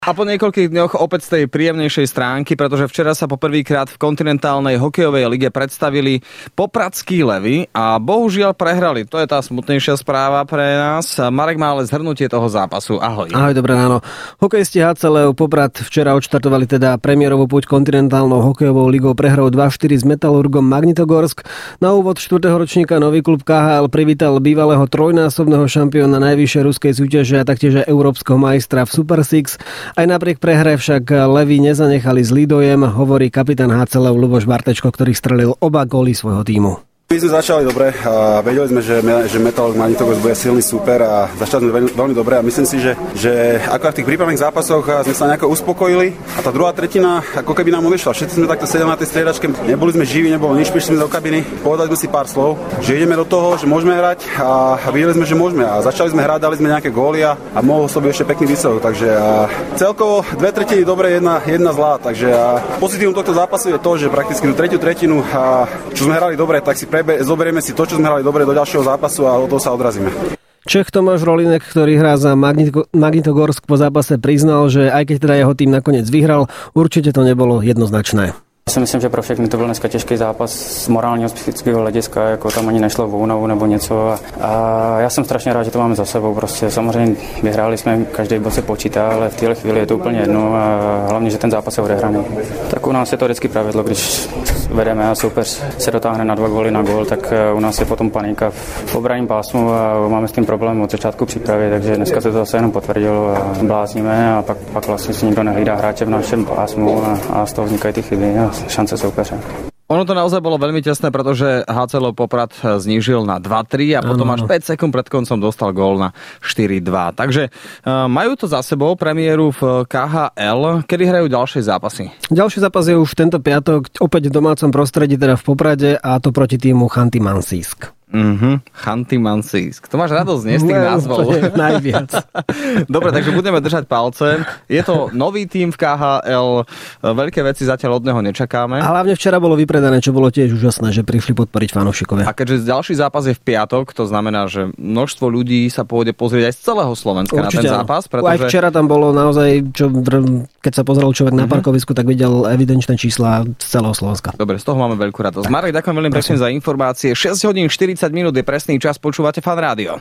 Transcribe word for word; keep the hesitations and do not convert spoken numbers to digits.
A po niekoľkých dňoch opäť z tej príjemnejšej stránky, pretože včera sa po prvýkrát v kontinentálnej hokejovej lige predstavili popradskí Levy a bohužiaľ prehrali. To je tá smutnejšia správa pre nás. Marek má ale zhrnutie toho zápasu. Ahoj. Ahoj, dobré ráno. Hokejisti há cé Lev Poprad včera odštartovali teda premiérovú púť kontinentálnou hokejovou ligou prehrou dva štyri s Metalurgom Magnitogorsk. Na úvod štvrtého ročníka nový klub ká há el privítal bývalého trojnásobného šampióna najvyššej ruskej súťaže a taktiež európskeho majstra v Super Six. Aj napriek prehre však Levi nezanechali zlý dojem, hovorí kapitán há cé Lev Ľuboš Bartečko, ktorý strelil oba góly svojho tímu. My sme začali dobre a vedeli sme, že, že Metalurg Magnitogorsk bude silný super a začali sme veľmi, veľmi dobre a myslím si, že, že ako v tých prípravných zápasoch sme sa nejako uspokojili a tá druhá tretina ako keby nám odešla. Všetci sme takto sedeli na tej striedačke, neboli sme živí, nebolo nič, prišli sme do kabiny, povedali sme si pár slov, že ideme do toho, že môžeme hrať a videli sme, že môžeme a začali sme hrať, dali sme nejaké góly a, a mohol sobie ešte pekný výsledok, takže a celkovo dve tretiny dobre, jedna, jedna zlá, takže a pozitívum tohto zápasu je to, že prakticky tú tretiu tretinu, a, čo sme hrali dobre, tak si pre zoberieme si to, čo sme hrali dobre do ďalšieho zápasu a od toho sa odrazíme. Čech Tomáš Rolinek, ktorý hrá za Magnito- Magnitogorsk, po zápase priznal, že aj keď teda jeho tým nakoniec vyhral, určite to nebolo jednoznačné. Já si myslím, že pro všechny to byl dneska těžký zápas z morálního, psychického hlediska, jako tam ani nešlo o únavu nebo něco. A, a já jsem strašně rád, že to máme za sebou. Prostě samozřejmě vyhráli jsme, každý bod se počítá, ale v téhle chvíli je to úplně jedno a hlavně, že ten zápas je odehraný. Tak u nás je to vždycky pravidlo, když vedeme a soupeř se dotáhne na dva góly na gól, tak u nás je potom panika v obraním pásmu a máme s tím problém od začátku přípravy, takže dneska se to zase jenom potvrdilo a blázníme a pak, pak vlastně si nikdo nehlídá hráče v našem pásmu a, a z toho vznikají ty chyby a šance soupeře. Ono to naozaj bolo veľmi tesné, pretože há cé Lev Poprad znížil na dva tri a potom ano, až päť sekúnd pred koncom dostal gól na štyri dva. Takže uh, majú to za sebou premiéru v ká há el. Kedy hrajú ďalšie zápasy? Ďalší zápas je už tento piatok, opäť v domácom prostredí, teda v Poprade, a to proti týmu Chanty-Mansijsk. Mhm, Chanty-Mansijsk. To máš radosť, nie, z tých názvov? Najviac. Dobre, takže budeme držať palce. Je to nový tím v ká há el, veľké veci zatiaľ od neho nečakáme. A hlavne včera bolo vypredané, čo bolo tiež úžasné, že prišli podporiť fanúšikovia. A keďže ďalší zápas je v piatok, to znamená, že množstvo ľudí sa pôjde pozrieť aj z celého Slovenska. Určite, na ten zápas. Pretože... Aj včera tam bolo naozaj, čo, keď sa pozrel človek na parkovisku, tak videl evidenčné čísla z celého Slovenska. Dobre, z toho máme veľkú radosť. Marek, ďakujem veľmi pekne za informácie. šesť hodín štyridsať minút je presný čas, počúvate Fan Rádio.